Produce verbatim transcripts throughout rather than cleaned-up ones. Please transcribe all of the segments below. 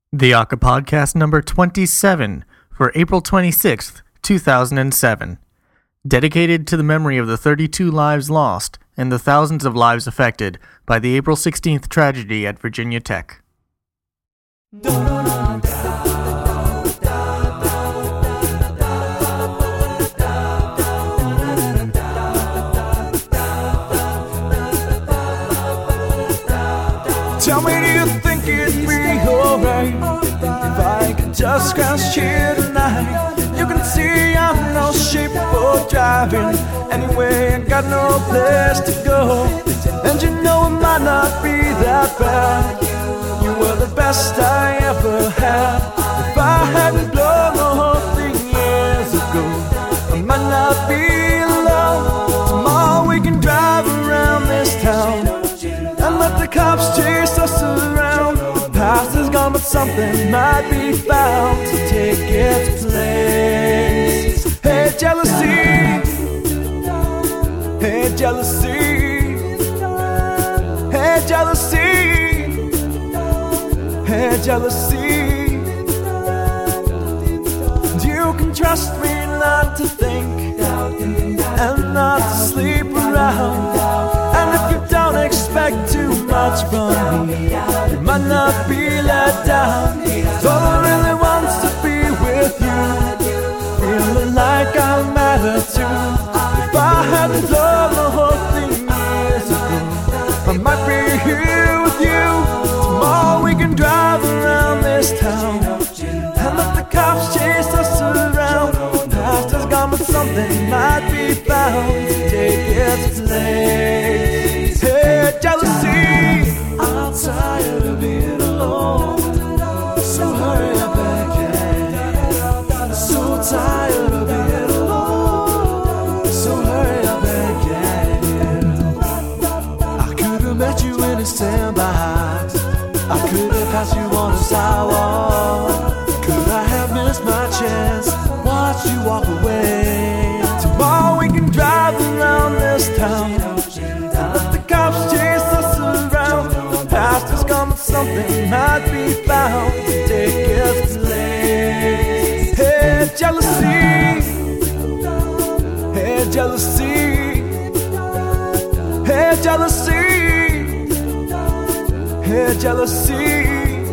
The Aka Podcast number twenty-seven for April twenty-sixth, two thousand seven. Dedicated to the memory of the thirty-two lives lost and the thousands of lives affected by the April sixteenth tragedy at Virginia Tech. Tell me, do you think it'd be alright if I could just scratch here tonight? You can see I'm no shape for driving anyway, I got no place to go. And you know it might not be that bad. You were the best I ever had. If I hadn't blown the whole thing years ago, I might not be alone. Tomorrow we can drive around this town and let the cops chase us around. The past is gone, but something might be found to take its place. Hey, jealousy. Hey, jealousy. Hey, jealousy. Hey, jealousy. And you can trust me not to think and not to sleep around. And if you don't expect too much from me, you might not be let down. So I really wants to be with you, feeling like I matter too. If I hadn't done the whole thing years ago, I might be here with you. Tomorrow we can drive around this town and let the cops chase us around. The past is gone, but something might be found to take its place. Hey, jealousy. I'm tired of being alone, so hurry up again. So tired of being alone, so hurry up again. I could have met you in a sandbox, I could have passed you on a sidewalk. Could I have missed my chance, watched you walk away? Tomorrow we can drive around this town and let the cops chase us around. The past is gone, but something might be found to take its place. Hey, jealousy. Hey, jealousy. Hey, jealousy. Hey, jealousy.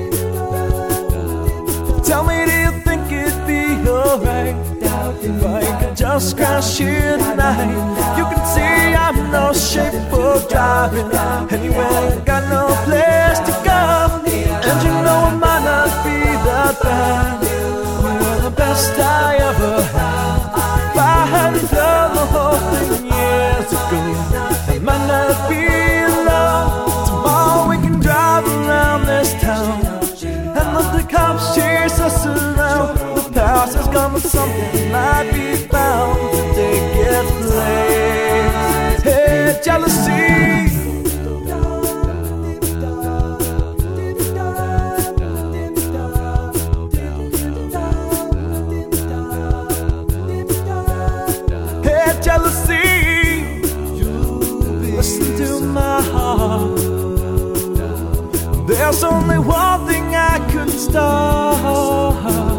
Tell me, do you think it'd be alright if I could just crash here tonight? You can see I'm no shape for driving anyway, I got no place to go. And you know it might not be that bad. You were the best I ever had. If I hadn't done the whole thing years ago, it might not be alone. Tomorrow we can drive around this town and let the cops chase us around. The past is gone, but something might be found to take its place. Hey, jealousy. Hey, jealousy. Listen to my heart. There's only one thing I couldn't stop.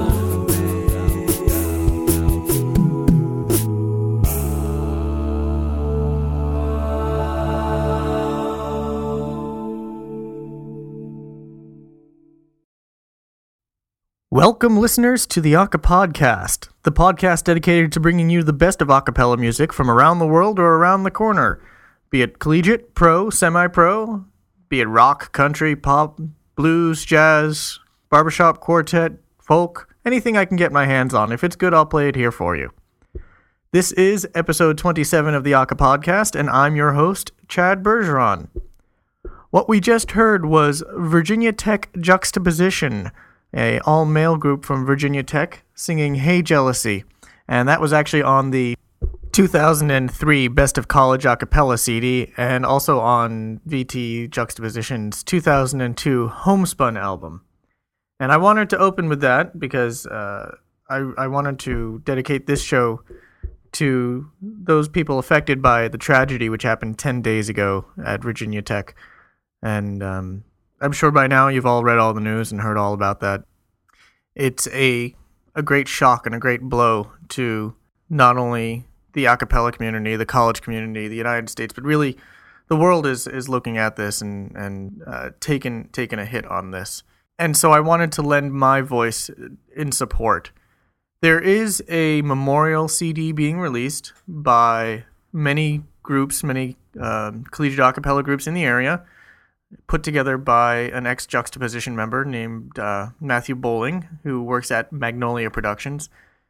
Welcome, listeners, to the Aka Podcast, the podcast dedicated to bringing you the best of acapella music from around the world or around the corner, be it collegiate, pro, semi-pro, be it rock, country, pop, blues, jazz, barbershop, quartet, folk, anything I can get my hands on. If it's good, I'll play it here for you. This is episode twenty-seven of the Aka Podcast, and I'm your host, Chad Bergeron. What we just heard was Virginia Tech Juxtaposition, a all-male group from Virginia Tech singing Hey Jealousy, and that was actually on the two thousand three Best of College Acapella C D and also on V T Juxtaposition's two thousand two Homespun album. And I wanted to open with that because uh, I, I wanted to dedicate this show to those people affected by the tragedy which happened ten days ago at Virginia Tech. And um, I'm sure by now you've all read all the news and heard all about that. It's a a great shock and a great blow to not only the a cappella community, the college community, the United States, but really the world is is looking at this and and uh, taking taking a hit on this. And so I wanted to lend my voice in support. There is a memorial C D being released by many groups, many uh, collegiate a cappella groups in the area, put together by an ex-Juxtaposition member named uh, Matthew Bowling, who works at Magnolia Productions.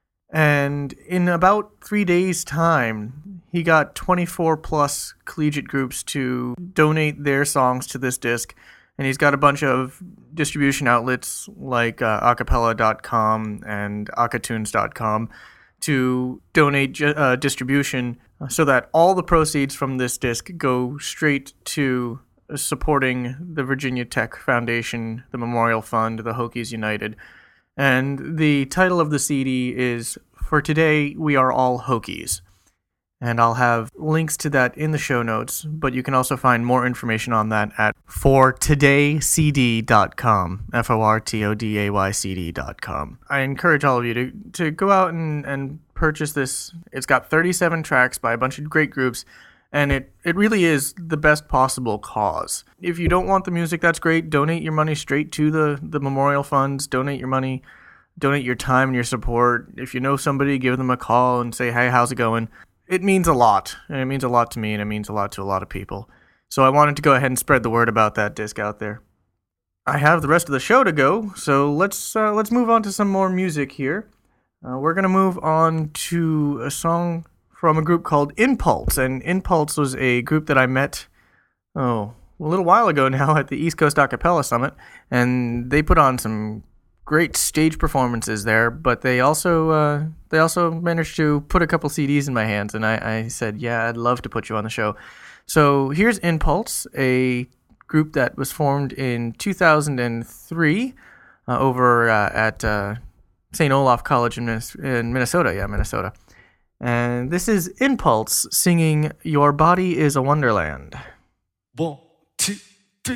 And in about three days' time, he got twenty-four plus collegiate groups to donate their songs to this disc. And he's got a bunch of distribution outlets like uh, acapella dot com and acatunes dot com to donate uh, distribution so that all the proceeds from this disc go straight to supporting the Virginia Tech Foundation, the Memorial Fund, the Hokies United. And the title of the C D is For Today, We Are All Hokies. And I'll have links to that in the show notes, but you can also find more information on that at for today c d dot com, F O R T O D A Y C D dot com. I encourage all of you to, to go out and, and purchase this. It's got thirty-seven tracks by a bunch of great groups, and it, it really is the best possible cause. If you don't want the music, that's great. Donate your money straight to the, the memorial funds. Donate your money. Donate your time and your support. If you know somebody, give them a call and say, hey, how's it going? It means a lot, and it means a lot to me, and it means a lot to a lot of people. So I wanted to go ahead and spread the word about that disc out there. I have the rest of the show to go, so let's uh, let's move on to some more music here. Uh, we're going to move on to a song from a group called Impulse, and Impulse was a group that I met, oh, a little while ago now at the East Coast Acapella Summit, and they put on some great stage performances there, but they also uh, they also managed to put a couple C Ds in my hands, and I, I said, yeah, I'd love to put you on the show. So here's Impulse, a group that was formed in two thousand three uh, over uh, at uh, Saint Olaf College in, Minnes- in Minnesota, yeah, Minnesota. And this is Impulse singing Your Body is a Wonderland. One, two, three.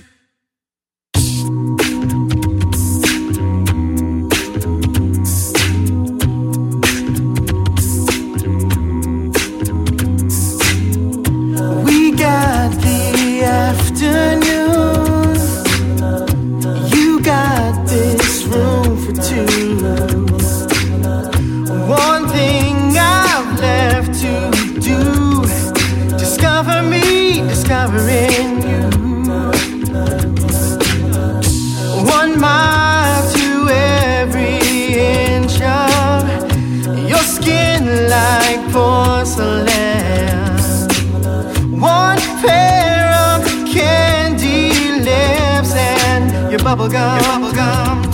Got the afternoon. You got this room for two. One thing I've left to do. Discover me, discovering you. One mile to every inch of your skin like porcelain. One pair of candy lips and your bubblegum, your bubblegum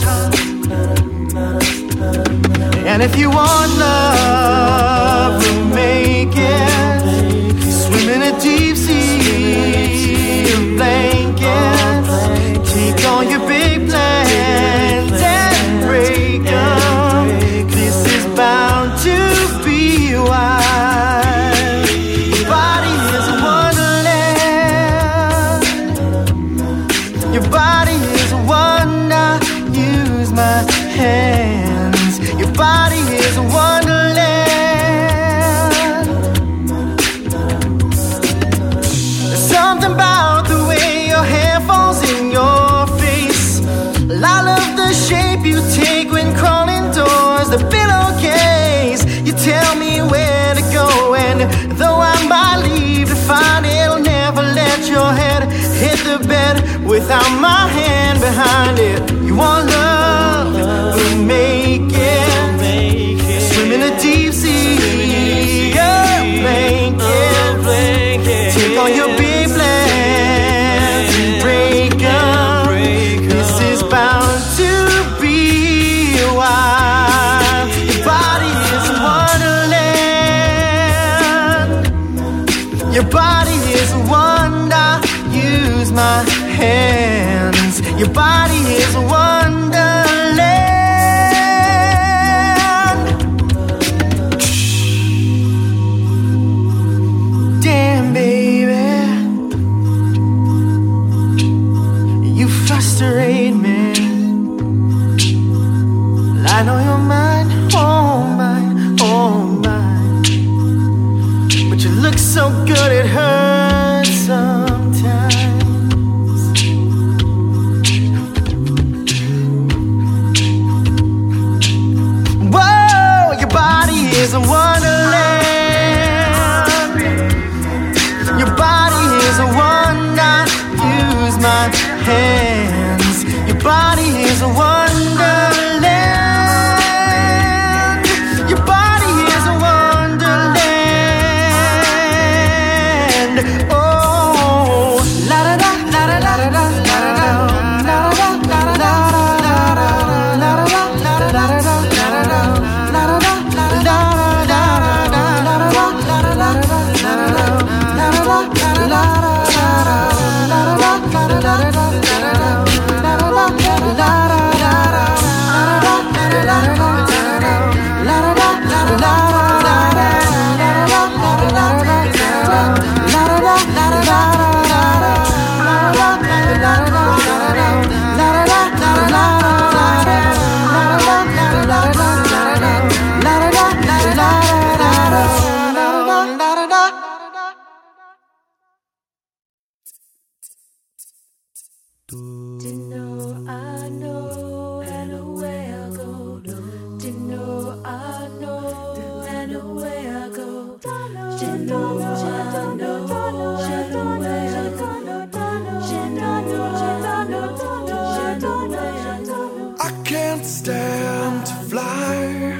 tongue. And if you want love, we'll make it. Swim in a deep sea of blankets. Take all your big plans and break them. This is bound to be wild. Your body is a wonder, use my hands. Your body is a wonderland. There's something about the way your hair falls in your face. I love the shape you take when crawling doors. The pillowcase, you tell me where to go. And though I might leave to find it, I'll never let your head hit the bed without my hand behind it. You want love, we'll make it. Swim in a deep sea, your blanket. Take all your big plans and break them. This is bound to be wild. Your body is a wonderland. Your body is a wonder. Use my hands. Your body is a I know you're mine, oh mine, oh mine. But you look so good it hurts sometimes. Whoa, your body is a wonderland. Your body is a wonder. Use my hands. Your body is a wonderland. Your body is a wonderland. Oh, la da da la da la da la da la da la da la da la da I can't stand to fly.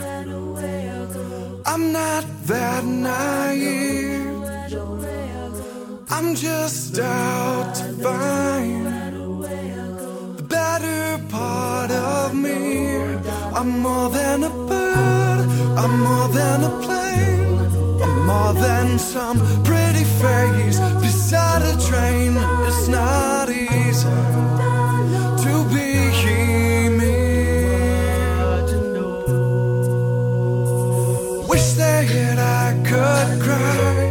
I'm not that naive. I'm just out to find the better part of me. I'm more than a bird, I'm more than a plane, I'm more than some pretty face beside a train. It's not easy to be me. Wish that I could cry,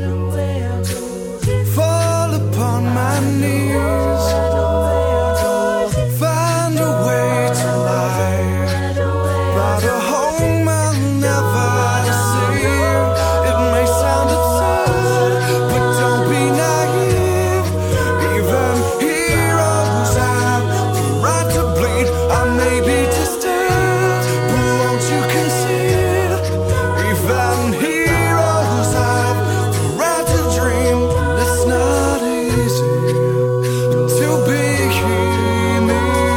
fall upon my knees, find a way to lie, but a home I'll never see. It may sound absurd, but don't be naive. Even heroes have the right to bleed. I may be disturbed, but won't you concede? Even heroes have the right to dream. It's not easy to be me.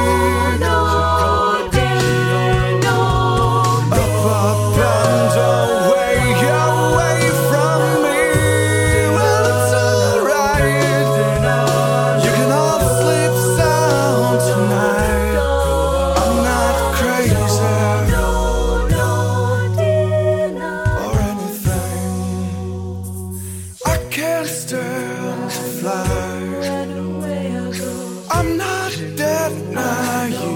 Up, up and away, away from me. Well, it's alright. You can all sleep sound tonight. I'm not crazy or anything. I can't stand to fly. I'm not that naive.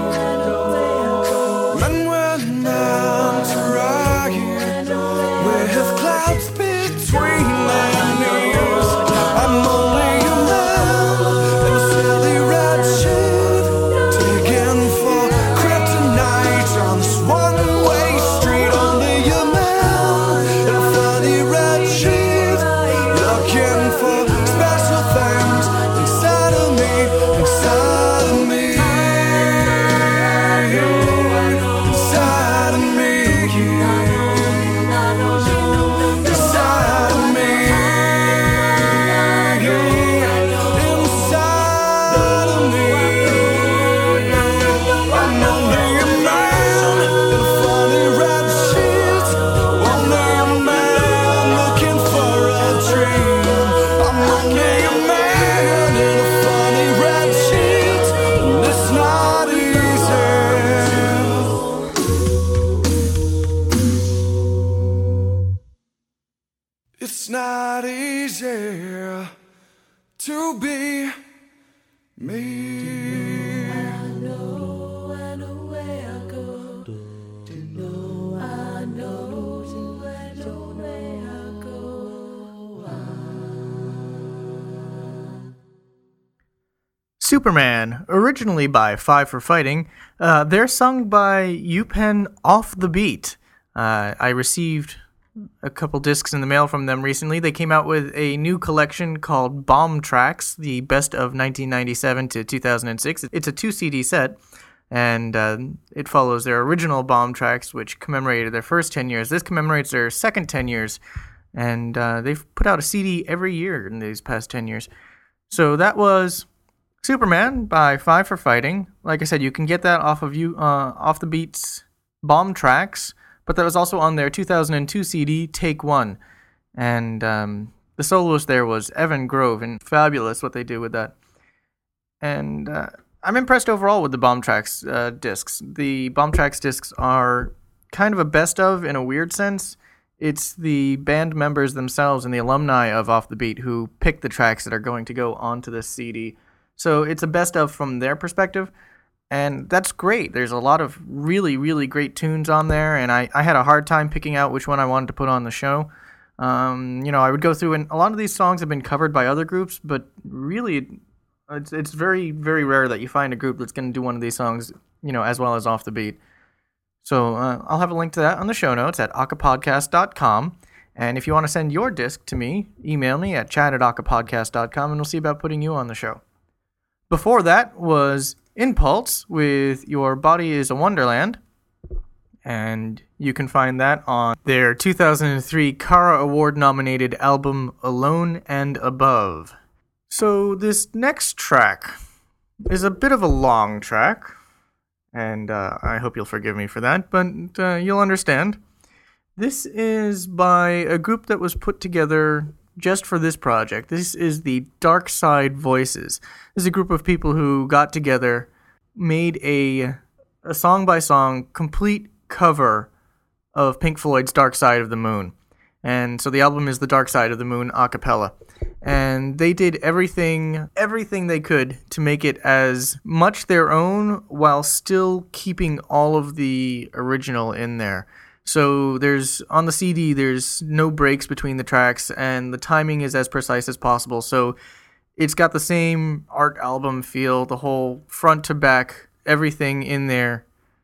And when I'm trying with clouds between my knees, I'm only a man in a silly red shit, digging for kryptonite on this one-way street. Only a man in a funny red sheet, looking for special things inside of me, inside of me, inside of me, inside of me, inside of me. I'm only a man in a funny red sheet, only a man looking for a dream. I'm only a man in a funny red sheet, and it's not easy. It's not easy to be me. Superman, originally by Five for Fighting. Uh, they're sung by UPenn Off the Beat. Uh, I received a couple discs in the mail from them recently. They came out with a new collection called Bomb Tracks, the best of nineteen ninety-seven to two thousand six. It's a two C D set, and uh, it follows their original Bomb Tracks, which commemorated their first ten years. This commemorates their second ten years, and uh, they've put out a C D every year in these past ten years. So that was Superman by Five for Fighting. Like I said, you can get that off of you uh, off the Beats Bomb Tracks, but that was also on their two thousand two C D Take One, and um, the soloist there was Evan Grove, and fabulous what they do with that. And uh, I'm impressed overall with the Bomb Tracks uh, discs. The Bomb Tracks discs are kind of a best of in a weird sense. It's the band members themselves and the alumni of Off the Beat who pick the tracks that are going to go onto this C D. So it's a best of from their perspective, and that's great. There's a lot of really, really great tunes on there, and I, I had a hard time picking out which one I wanted to put on the show. Um, you know, I would go through, and a lot of these songs have been covered by other groups, but really, it's it's very, very rare that you find a group that's going to do one of these songs, you know, as well as Off the Beat. So uh, I'll have a link to that on the show notes at acapodcast dot com. And if you want to send your disc to me, email me at chat at acapodcast dot com, and we'll see about putting you on the show. Before that was Impulse with Your Body is a Wonderland, and you can find that on their two thousand three Kara Award-nominated album Alone and Above. So this next track is a bit of a long track, and uh, I hope you'll forgive me for that, but uh, you'll understand. This is by a group that was put together just for this project. This is the Dark Side Voices. This is a group of people who got together, made a a song-by-song complete cover of Pink Floyd's Dark Side of the Moon. And so the album is The Dark Side of the Moon a cappella. And they did everything everything they could to make it as much their own while still keeping all of the original in there. So there's, on the C D, there's no breaks between the tracks, and the timing is as precise as possible. So it's got the same art album feel, the whole front to back, everything in there.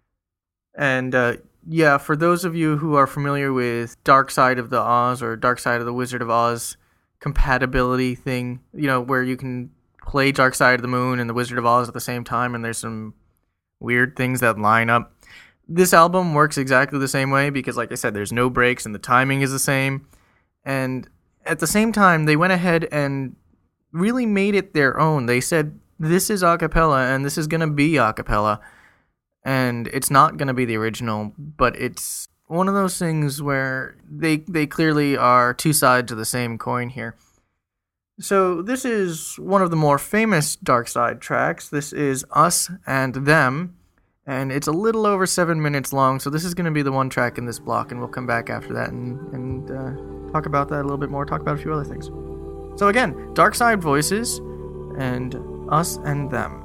And uh, yeah, for those of you who are familiar with Dark Side of the Oz or Dark Side of the Wizard of Oz compatibility thing, you know, where you can play Dark Side of the Moon and the Wizard of Oz at the same time, and there's some weird things that line up. This album works exactly the same way because, like I said, there's no breaks and the timing is the same. And at the same time, they went ahead and really made it their own. They said, this is a cappella and this is going to be a cappella. And it's not going to be the original, but it's one of those things where they they clearly are two sides of the same coin here. So this is one of the more famous Dark Side tracks. This is Us and Them. And it's a little over seven minutes long, so this is going to be the one track in this block, and we'll come back after that and, and uh, talk about that a little bit more, talk about a few other things. So again, Dark Side Voices, and Us and Them.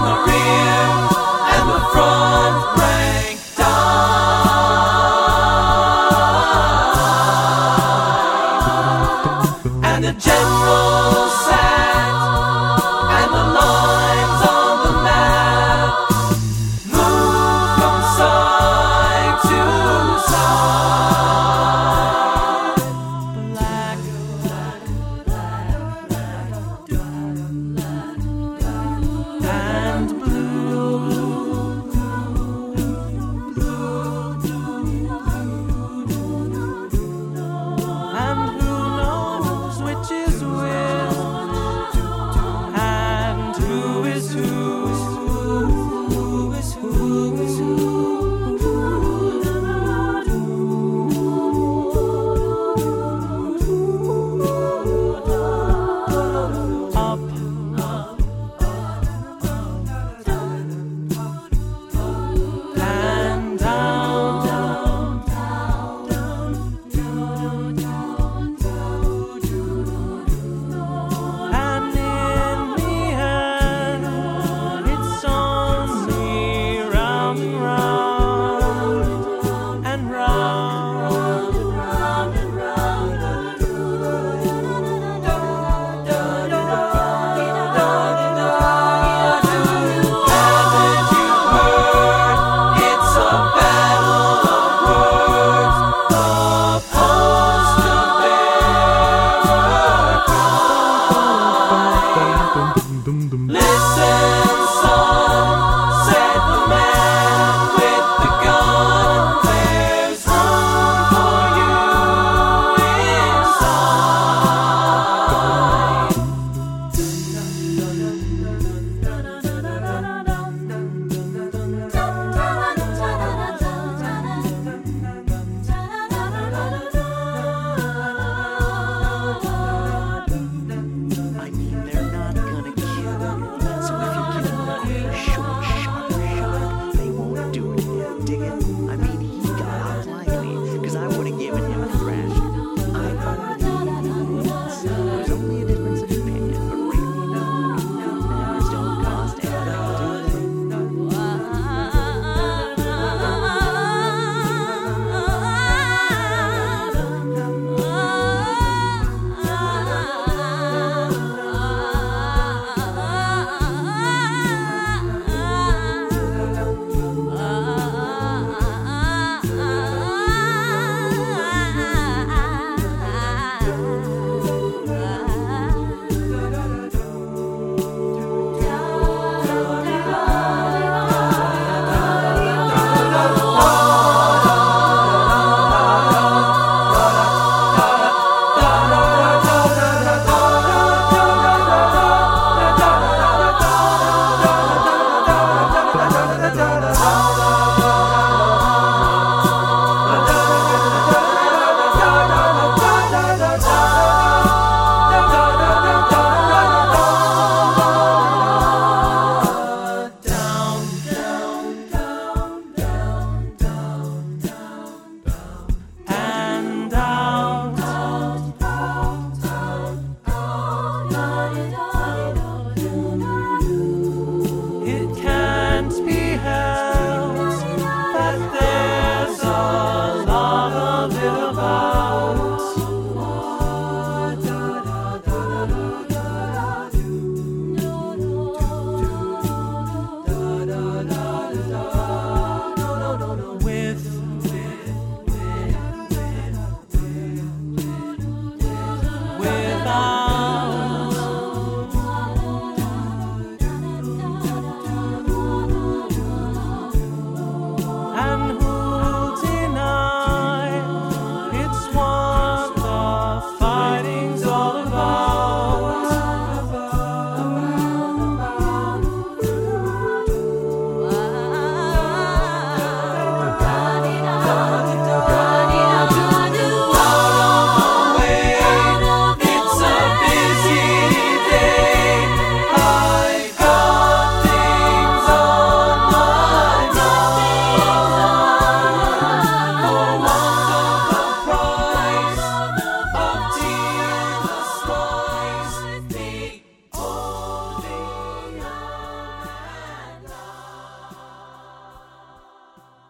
the rear and the front break down. And the general sat, and the lines on the map moved from side to side. Black, black, black, black, black, and blue.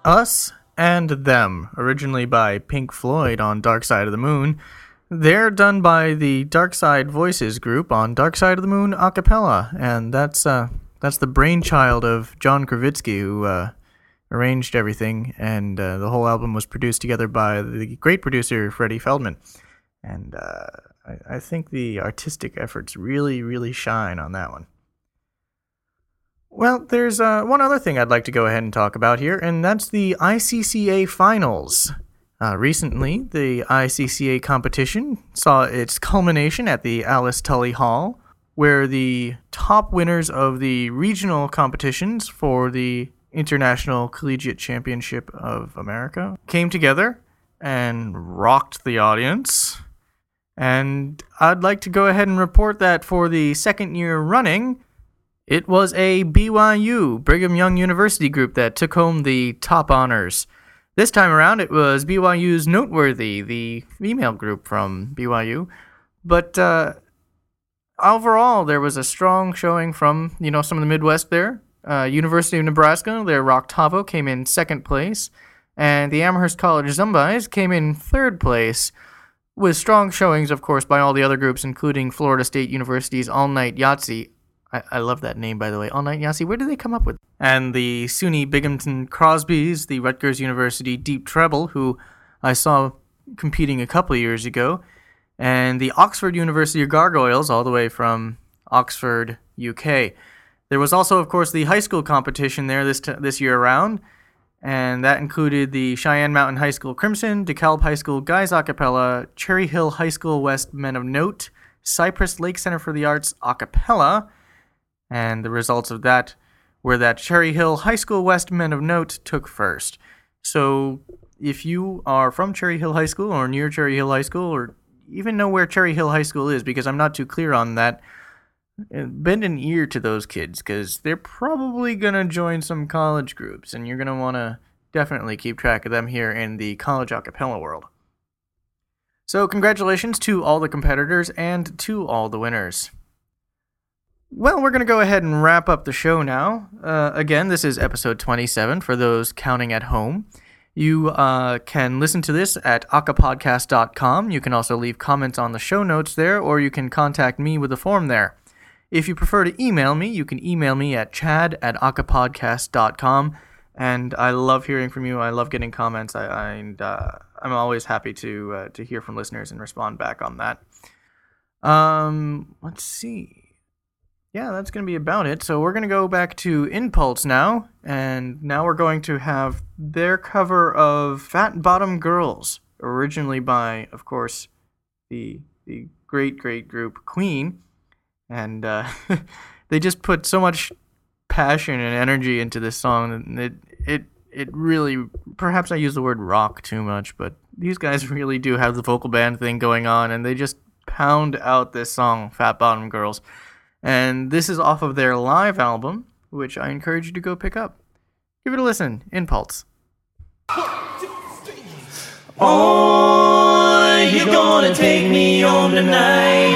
Us and Them, originally by Pink Floyd on Dark Side of the Moon. They're done by the Dark Side Voices group on Dark Side of the Moon a cappella, and that's uh, that's the brainchild of John Kravitsky, who uh, arranged everything, and uh, the whole album was produced together by the great producer Freddie Feldman. And uh, I, I think the artistic efforts really, really shine on that one. Well, there's uh, one other thing I'd like to go ahead and talk about here, and that's the I C C A Finals. Uh, recently, the I C C A competition saw its culmination at the Alice Tully Hall, where the top winners of the regional competitions for the International Collegiate Championship of America came together and rocked the audience. And I'd like to go ahead and report that for the second year running, it was a B Y U, Brigham Young University group, that took home the top honors. This time around, it was B Y U's Noteworthy, the female group from B Y U. But uh, overall, there was a strong showing from, you know, some of the Midwest there. Uh, University of Nebraska, their Rock Tavo, came in second place. And the Amherst College Zombies came in third place, with strong showings, of course, by all the other groups, including Florida State University's All Night Yahtzee. I, I love that name, by the way. All Night Yahtzee. Where did they come up with? And the SUNY Binghamton Crosbys, the Rutgers University Deep Treble, who I saw competing a couple of years ago, and the Oxford University Gargoyles, all the way from Oxford, U K. There was also, of course, the high school competition there this t- this year around, and that included the Cheyenne Mountain High School Crimson, DeKalb High School Guys a cappella, Cherry Hill High School West Men of Note, Cypress Lake Center for the Arts a cappella. And the results of that were that Cherry Hill High School West Men of Note took first. So if you are from Cherry Hill High School or near Cherry Hill High School, or even know where Cherry Hill High School is, because I'm not too clear on that, bend an ear to those kids, because they're probably going to join some college groups, and you're going to want to definitely keep track of them here in the college a cappella world. So congratulations to all the competitors and to all the winners. Well, we're going to go ahead and wrap up the show now. Uh, again, this is episode twenty-seven for those counting at home. You uh, can listen to this at acapodcast dot com. You can also leave comments on the show notes there, or you can contact me with a form there. If you prefer to email me, you can email me at chad at acapodcast dot com. And I love hearing from you. I love getting comments. I, I and uh, I'm always happy to uh, to hear from listeners and respond back on that. Um, let's see. Yeah, that's going to be about it. So we're going to go back to Impulse now, and now we're going to have their cover of Fat Bottom Girls, originally by, of course, the the great, great group Queen. And uh, they just put so much passion and energy into this song, and it, it, it really, perhaps I use the word rock too much, but these guys really do have the vocal band thing going on, and they just pound out this song, Fat Bottom Girls. And this is off of their live album, which I encourage you to go pick up. Give it a listen. Impulse. Oh, you're gonna take me home tonight.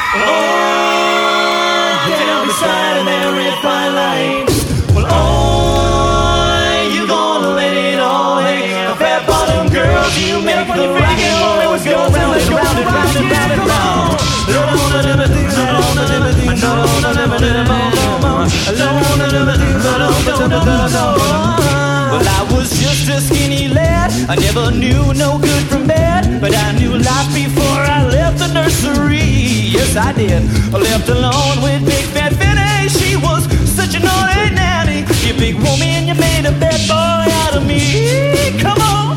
Oh, down beside an red firelight. Well, oh, you're gonna let it all hang. Fat bottom girls, you make the rocket always go round and round and round and round and round. Well, I was just a skinny lad. I never knew no good from bad, but I knew life before I left the nursery. Yes, I did. I left alone with Big Fat Fanny. She was such a naughty nanny. You big woman, you made a bad boy out of me. Come on.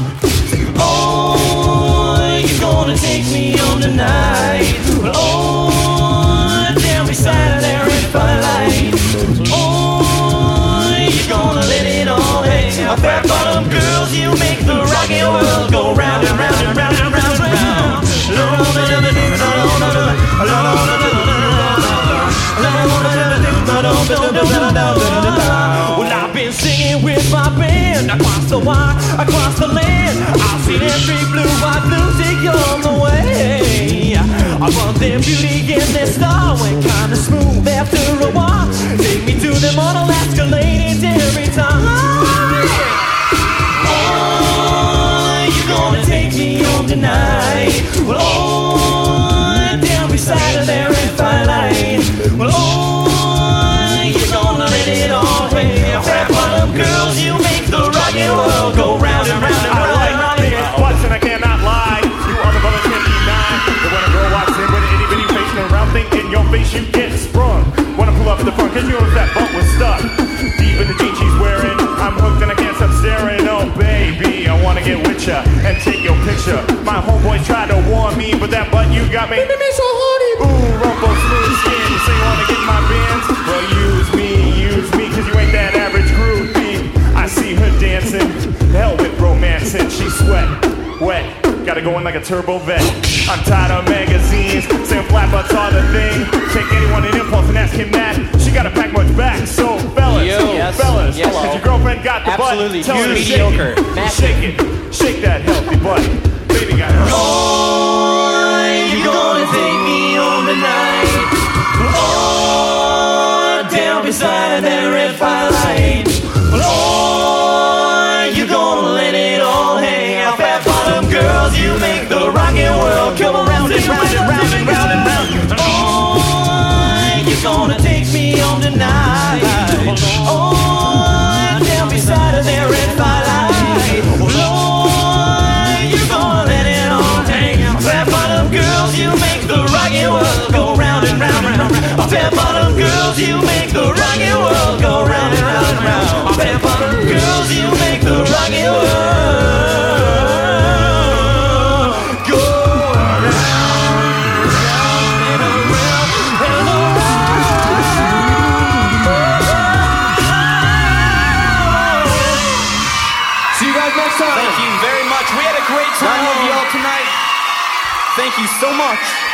Oh, you're gonna take me home tonight. Well, oh, down beside that red firelight. Oh, you're gonna let it all hang. Fat bottom girls, you make the rocky world go round and round and round and round and round. Well, I've been singing with my band across the wide, across the land. I've seen every blue, white blue tick on the way. I want their beauty and their style went kinda smooth after a while. Take me to them on Alaska ladies every time. and take your picture. My homeboys tried to warn me, but that butt you got me. Making me so horny. Ooh, rumple smooth skin. So you wanna get my bands? Well, use me, use me, cause you ain't that average groupie. I see her dancing, hell with romancing. She sweat, wet, gotta go in like a turbo vet. I'm tired of magazines, saying flat butts are the thing. Take anyone in impulse and ask him that. She gotta pack much back, so fellas, Yo, yes, fellas, yes. since your girlfriend got the Absolutely, butt, tell her to mediocre. shake it, shake it, shake that healthy butt. Baby got her. Oh, you gonna take me home tonight? Oh, down beside that red firelight. Oh, you gonna let it all hang out? Fat bottom girls, you make the rockin' world come around and round and round and round and round. Oh, you gonna take me home tonight? Oh, down beside that red firelight. Oh, you gonna let it all hang out? Fat bottom girls, you make the rockin' world go round and round and round. Fat bottom girls, you make the rockin' world go round and round and round. Fat bottom girls, you make the rockin' world go round and round and around. See you guys next time. Thank you very much. We had a great time with y'all tonight. Thank you so much.